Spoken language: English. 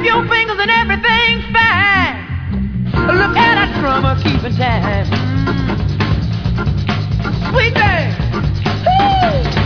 your fingers and everything's fine. Look at that drummer keeping time. Sweet thing. Woo!